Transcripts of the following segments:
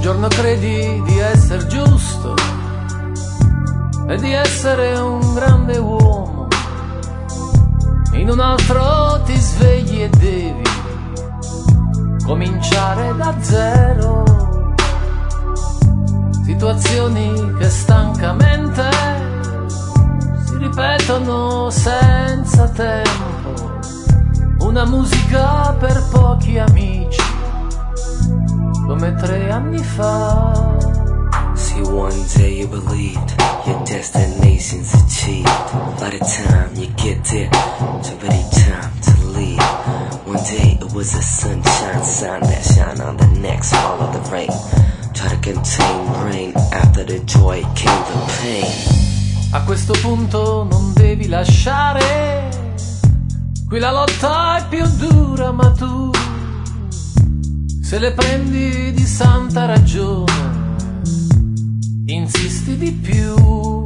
giorno credi di essere giusto e di essere un grande uomo, in un altro ti svegli e devi cominciare da zero. Situazioni che stancamente si ripetono senza tempo, una musica per pochi amici come 3 anni fa. See, one day you believed your destination's achieved. By the time you get there, it's already time to leave. One day it was a sunshine sign that shine on the next fall of the rain. Try to contain rain, after the joy came the pain. A questo punto non devi lasciare, qui la lotta è più dura, ma tu se le prendi di santa ragione insisti di più.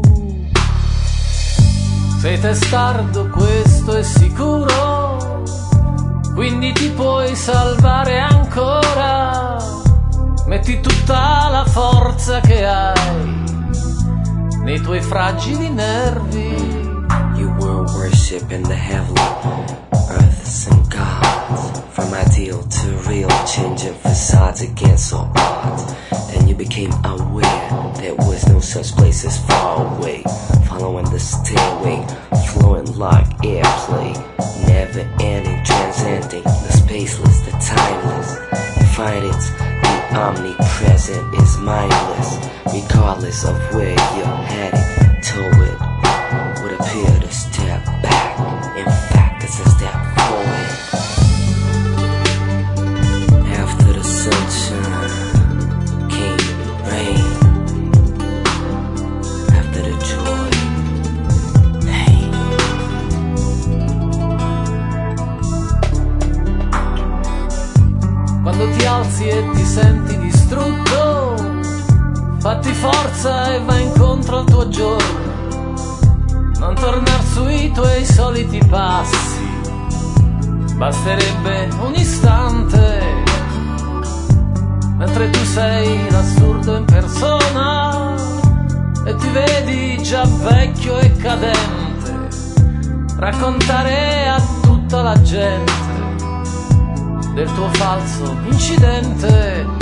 Sei testardo, questo è sicuro, quindi ti puoi salvare ancora. Metti tutta la forza che hai nei tuoi fragili nervi. You were worshiping the heavenly earths and gods, from ideal to real, changing facades against all odds. And you became aware there was no such place as far away, following the stairway, flowing like airplay, never ending, transcending the spaceless, the timeless. You find it, the omnipresent is mindless, regardless of where you're headed. To it would appear to step back, in fact it's a step forward. After the sunshine came rain, after the joy, pain. Quando ti alzi e ti senti distrutto, fatti forza e vai incontro al tuo giorno. Non tornar sui tuoi soliti passi, basterebbe un istante, mentre tu sei l'assurdo in persona e ti vedi già vecchio e cadente, raccontare a tutta la gente del tuo falso incidente.